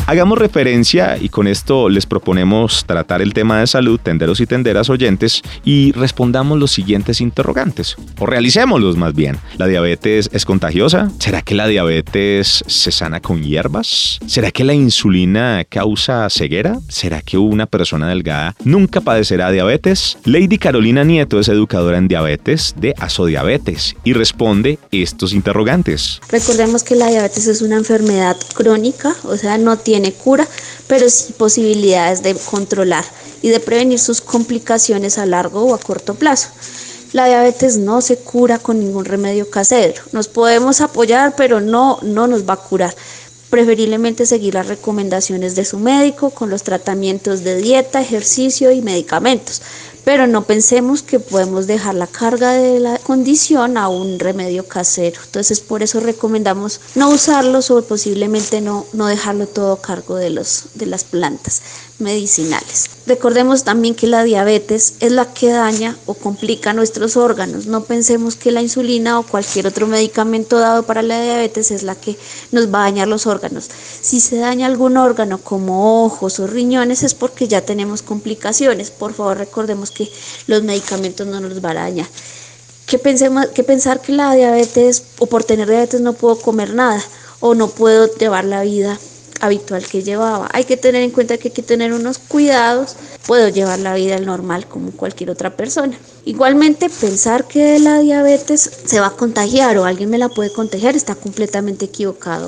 Hagamos referencia, y con esto les proponemos tratar el tema de salud, tenderos y tenderas oyentes, y respondamos los siguientes interrogantes, o realicémoslos más bien. ¿La diabetes es contagiosa? ¿Será que la diabetes se sana con hierbas? ¿Será que la insulina causa ceguera? ¿Será que una persona delgada nunca padecerá diabetes? Lady Carolina Nieto es educadora en diabetes de Asodiabetes y responde estos interrogantes. Recordemos que la diabetes es una enfermedad crónica, o sea, no tiene cura, pero sí posibilidades de controlar y de prevenir sus complicaciones a largo o a corto plazo. La diabetes no se cura con ningún remedio casero. Nos podemos apoyar, pero no nos va a curar. Preferiblemente seguir las recomendaciones de su médico con los tratamientos de dieta, ejercicio y medicamentos. Pero no pensemos que podemos dejar la carga de la condición a un remedio casero. Entonces, por eso recomendamos no usarlos o posiblemente no dejarlo todo a cargo de las plantas medicinales. Recordemos también que la diabetes es la que daña o complica nuestros órganos. No pensemos que la insulina o cualquier otro medicamento dado para la diabetes es la que nos va a dañar los órganos. Si se daña algún órgano como ojos o riñones es porque ya tenemos complicaciones. Por favor, recordemos que los medicamentos no nos van a dañar. Que pensar que la diabetes o por tener diabetes no puedo comer nada o no puedo llevar la vida habitual que llevaba. Hay que tener en cuenta que hay que tener unos cuidados. Puedo llevar la vida normal como cualquier otra persona. Igualmente, pensar que la diabetes se va a contagiar o alguien me la puede contagiar está completamente equivocado.